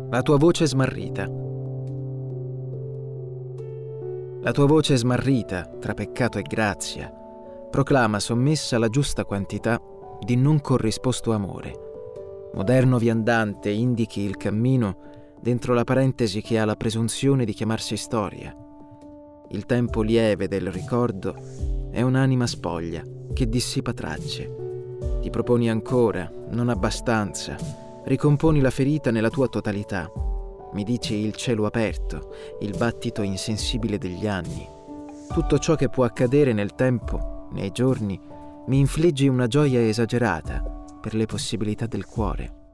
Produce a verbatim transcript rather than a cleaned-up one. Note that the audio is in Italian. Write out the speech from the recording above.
La tua voce smarrita. La tua voce smarrita, tra peccato e grazia, proclama sommessa la giusta quantità di non corrisposto amore. Moderno viandante indichi il cammino dentro la parentesi che ha la presunzione di chiamarsi storia. Il tempo lieve del ricordo è un'anima spoglia che dissipa tracce. Ti proponi ancora, non abbastanza, ricomponi la ferita nella tua totalità. Mi dici il cielo aperto, il battito insensibile degli anni. Tutto ciò che può accadere nel tempo, nei giorni, mi infliggi una gioia esagerata per le possibilità del cuore.